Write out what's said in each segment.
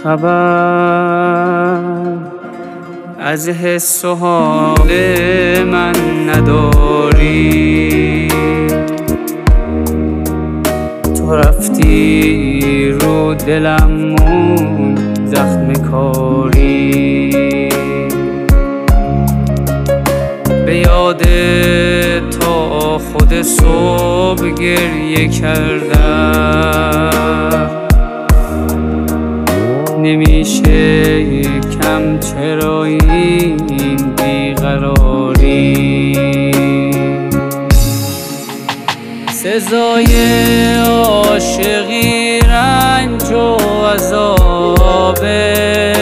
خبر از حس و حال من نداری. تو رفتی رو دلم مون زخم کاری. به یاد تا خود صبح گریه کردم. نمیشه کم چرا این بیقراری. سزای عاشقی رنج و عذابه.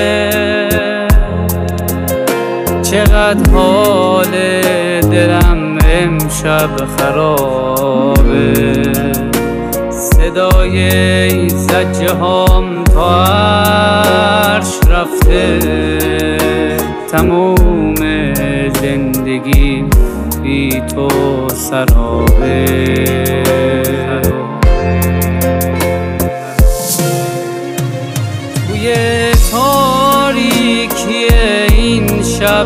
چقدر حال دلم امشب خرابه. صدای زجه هام تا عرش رفته. تموم زندگی بی تو سرابه. توی تاریکی این شب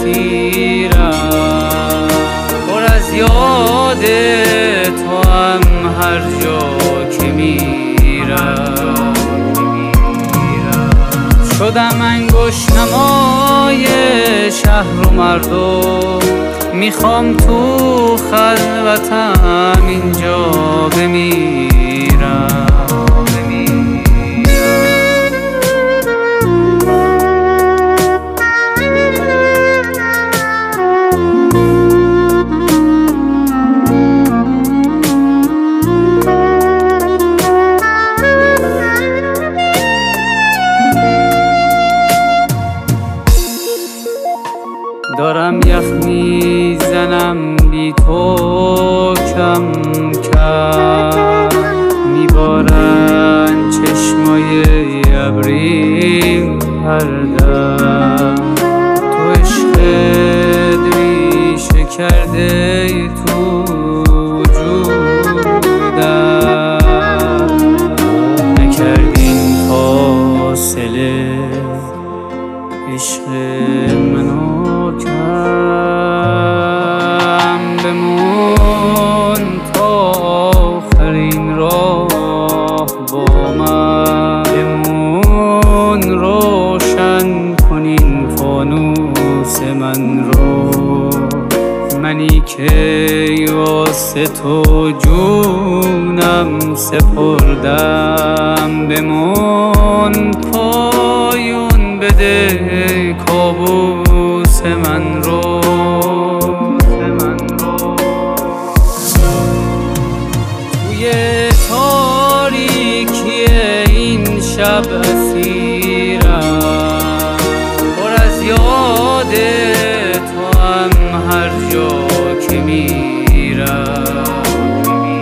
اسیرم. پر از یاد تو هم هر جا که میرم. شدم انگشت نمای شهر و مردم. میخوام تو خلوتم اینجا بمیرم. دارم یخ میزنم بی تو کم کم. میبارن چشمای ابریم هر دم. تو عشق ریشه کرده تو وجودم. نکردین فاصله عشق منو کم. بمون تا آخرین راه با من. بمون روشن کنین فانوس من رو. منی که واسه تو جونم سپردم. بمون پایون بده کابوس من رو. توی تاریکی این شب اسیرم. پر از یاد تو هم هر جا که میرم.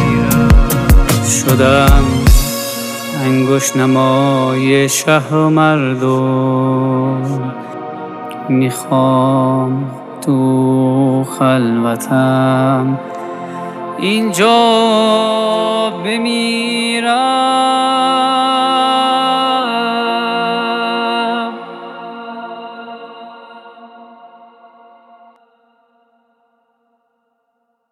شدم انگشت نمای شهر و مردم. میخوام تو خلوتم اینجا بمیرم.